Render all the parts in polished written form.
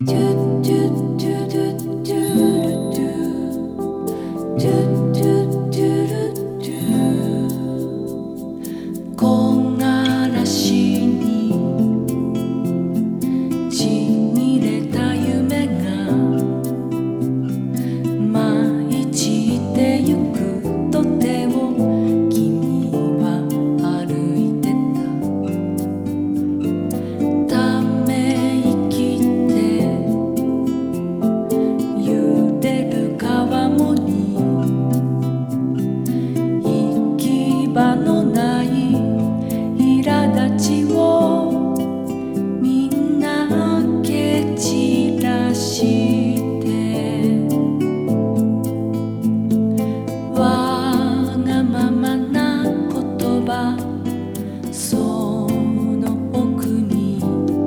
木枯らしにちぎれた夢が舞い散ってゆく土手を君は歩いてた。ため息って揺れる川面に行き場のない苛立ちをみんな蹴散らしてわがままな言葉その奥に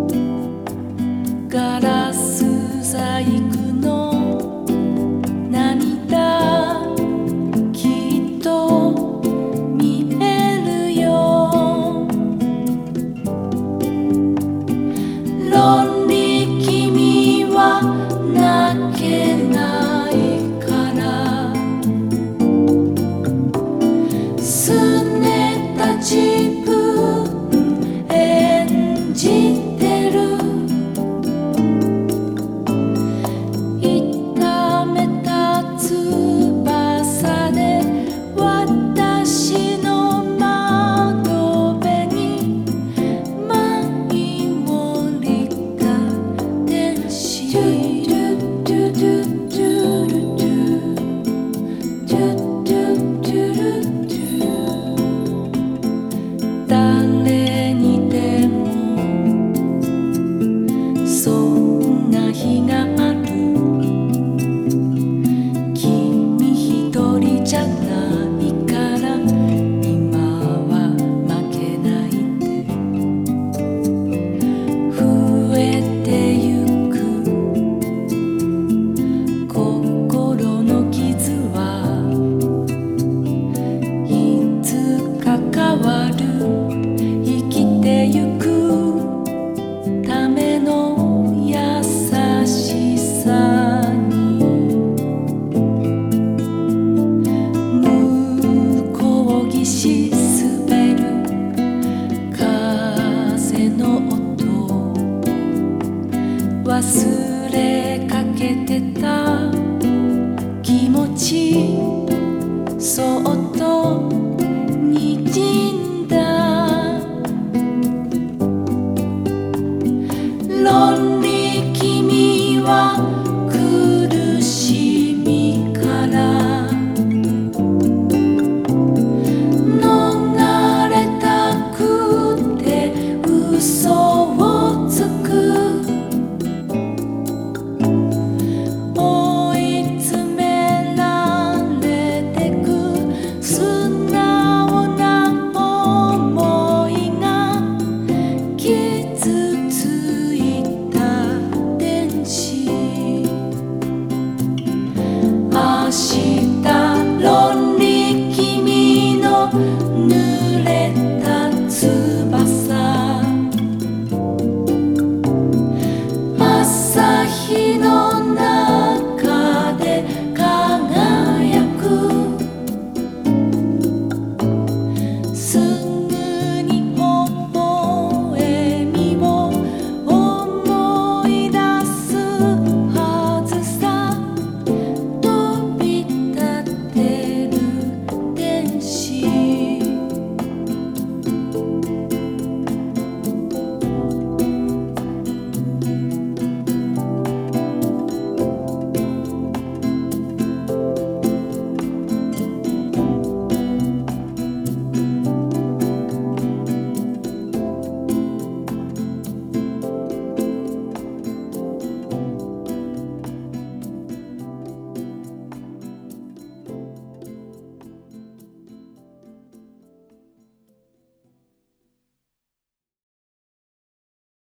ガラス細工の涙きっと見えるよ。論理君は泣けないからすねた自分演じてる。痛めた翼で私の窓辺に舞い降りた天使。誰にでもそんな日がある。君一人じゃないから今は負けないで。増えてゆく心の傷はいつか変わる。生きてゆくための優しさに向こう岸滑る風の音忘れかけてた